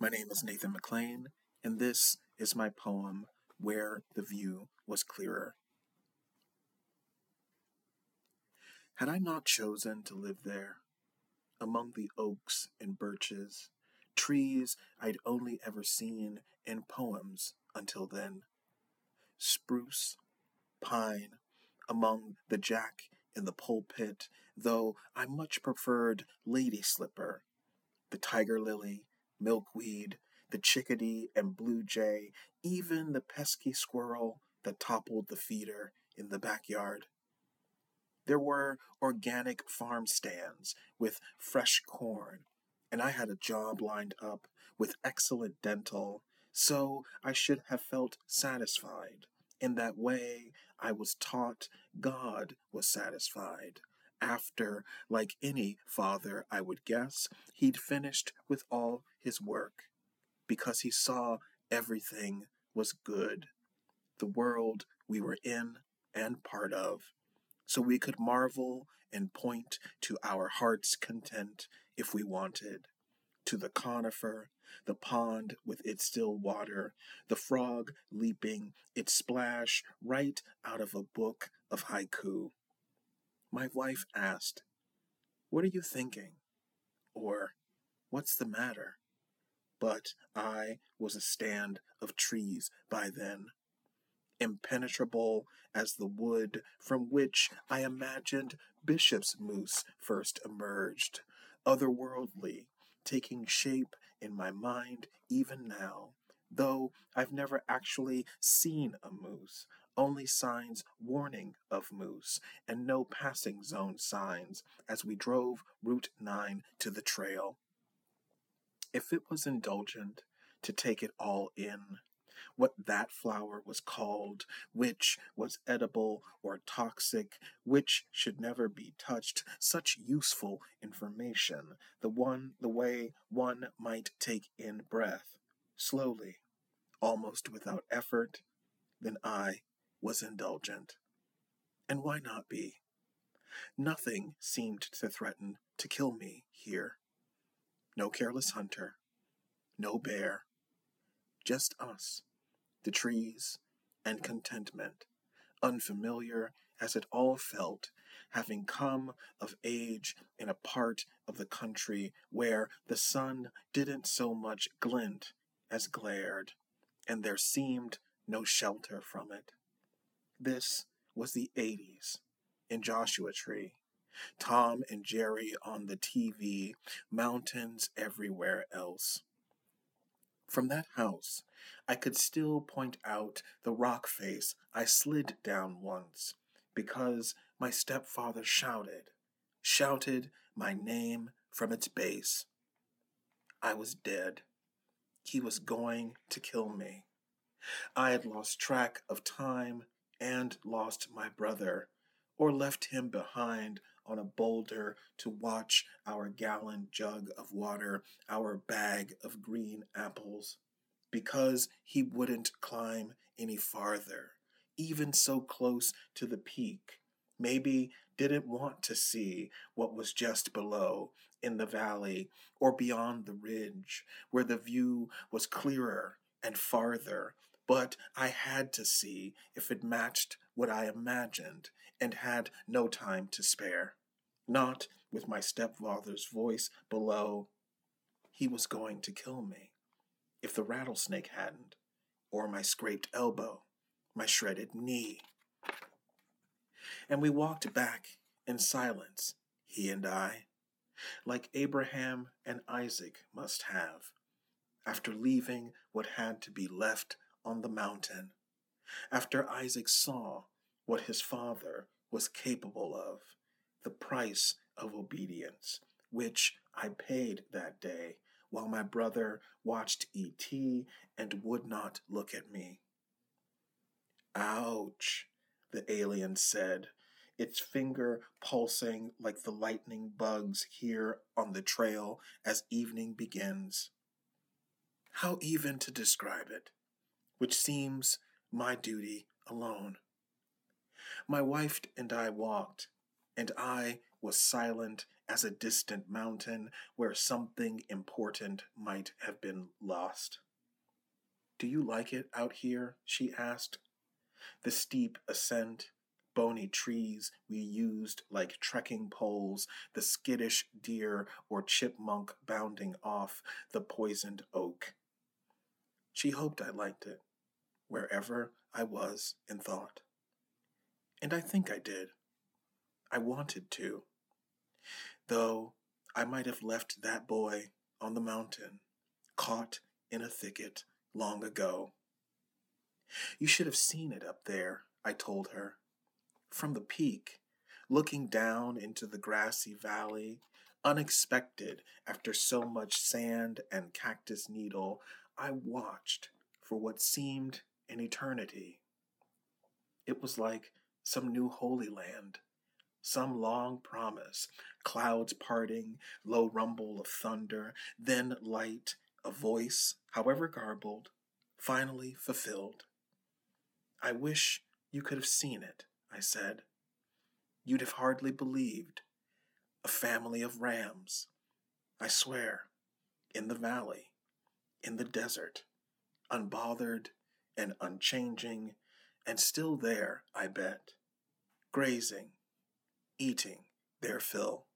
My name is Nathan McLean, and this is my poem, Where the View Was Clearer. Had I not chosen to live there, among the oaks and birches, trees I'd only ever seen in poems until then, spruce, pine, among the jack in the pulpit, though I much preferred lady slipper, the tiger lily, milkweed, the chickadee and blue jay, even the pesky squirrel that toppled the feeder in the backyard. There were organic farm stands with fresh corn, and I had a job lined up with excellent dental, so I should have felt satisfied. In that way, I was taught God was satisfied. After, like any father, I would guess, he'd finished with all his work, because he saw everything was good, the world we were in and part of, so we could marvel and point to our heart's content if we wanted, to the conifer, the pond with its still water, the frog leaping its splash right out of a book of haiku. My wife asked, "What are you thinking?" Or, "What's the matter?" But I was a stand of trees by then, impenetrable as the wood from which I imagined Bishop's moose first emerged, otherworldly, taking shape in my mind even now, though I've never actually seen a moose, only signs warning of moose, and no passing zone signs as we drove Route 9 to the trail. If it was indulgent to take it all in, what that flower was called, which was edible or toxic, which should never be touched, such useful information, the way one might take in breath, slowly, almost without effort, then I was indulgent. And why not be? Nothing seemed to threaten to kill me here. No careless hunter, no bear, just us, the trees, and contentment, unfamiliar as it all felt, having come of age in a part of the country where the sun didn't so much glint as glared, and there seemed no shelter from it. This was the 80s, in Joshua Tree, Tom and Jerry on the TV, mountains everywhere else. From that house, I could still point out the rock face I slid down once, because my stepfather shouted my name from its base. I was dead. He was going to kill me. I had lost track of time and lost my brother, or left him behind on a boulder to watch our gallon jug of water, our bag of green apples, because he wouldn't climb any farther, even so close to the peak. Maybe didn't want to see what was just below, in the valley, or beyond the ridge, where the view was clearer and farther, but I had to see if it matched what I imagined, and had no time to spare. Not with my stepfather's voice below. He was going to kill me, if the rattlesnake hadn't, or my scraped elbow, my shredded knee. And we walked back in silence, he and I, like Abraham and Isaac must have, after leaving what had to be left on the mountain, after Isaac saw what his father was capable of, the price of obedience, which I paid that day while my brother watched E.T. and would not look at me. "Ouch," the alien said, its finger pulsing like the lightning bugs here on the trail as evening begins. How even to describe it, which seems my duty alone. My wife and I walked, and I was silent as a distant mountain where something important might have been lost. Do you like it out here? She asked. The steep ascent, bony trees we used like trekking poles, the skittish deer or chipmunk bounding off the poisoned oak. She hoped I liked it, wherever I was in thought. And I think I did. I wanted to. Though I might have left that boy on the mountain, caught in a thicket long ago. You should have seen it up there, I told her. From the peak, looking down into the grassy valley, unexpected after so much sand and cactus needle, I watched for what seemed an eternity. It was like some new holy land, some long promise, clouds parting, low rumble of thunder, then light, a voice, however garbled, finally fulfilled. I wish you could have seen it, I said. You'd have hardly believed. A family of rams, I swear, in the valley, in the desert, unbothered and unchanging, and still there, I bet, grazing, eating their fill.